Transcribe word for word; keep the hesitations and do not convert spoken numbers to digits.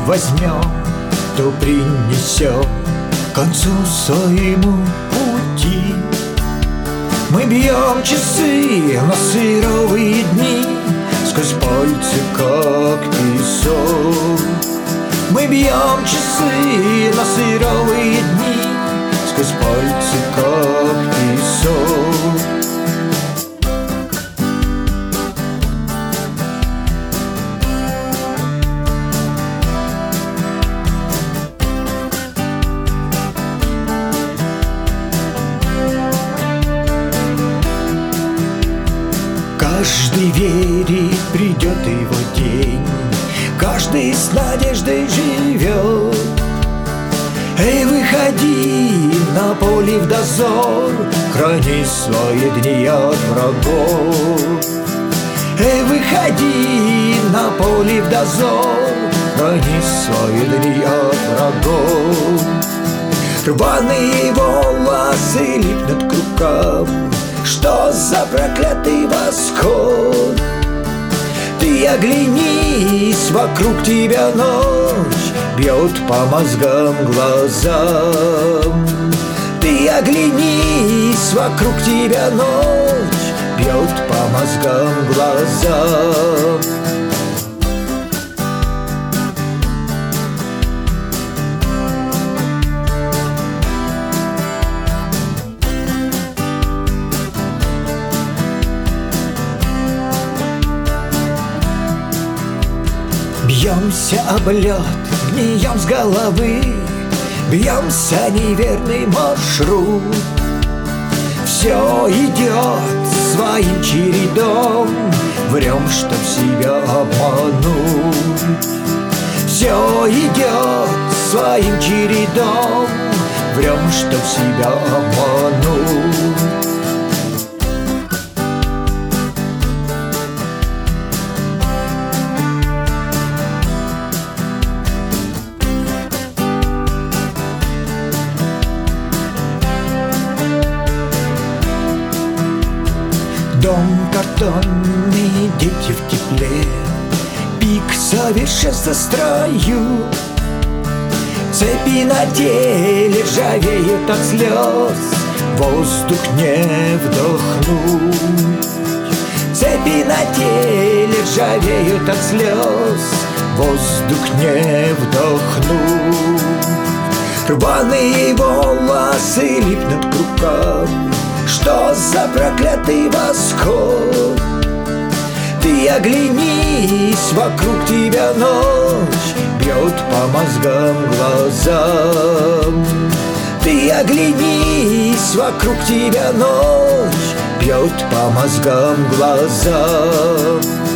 возьмем, то принесем к концу своему пути. Мы бьем часы на сыровые дни, сквозь пальцы, как песок. Мы бьем часы на сыровые дни, сквозь пальцы, как песок. Каждый верит, придет его день, каждый с надеждой живет. Эй, выходи на поле в дозор, храни свои дни от врагов. Эй, выходи на поле в дозор, храни свои дни от врагов. Рваные волосы липнут к рукам, что за проклятый восход? Ты оглянись, вокруг тебя ночь бьет по мозгам, глазам. Ты оглянись, вокруг тебя ночь бьет по мозгам, глазам. Бьемся об лед, гнием с головы, бьемся неверный маршрут. Все идет своим чередом, врем, чтоб себя обмануть. Все идет своим чередом, врем, чтоб себя обмануть. Дом картонный, дети в тепле, пик совершенства строю. Цепи на теле ржавеют от слез, воздух не вдохнуть. Цепи на теле ржавеют от слез, воздух не вдохнуть. Рваные волосы липнут к рукам, что за проклятый восход? Ты оглянись, вокруг тебя ночь бьет по мозгам, глазам. Ты оглянись, вокруг тебя ночь бьет по мозгам, глазам.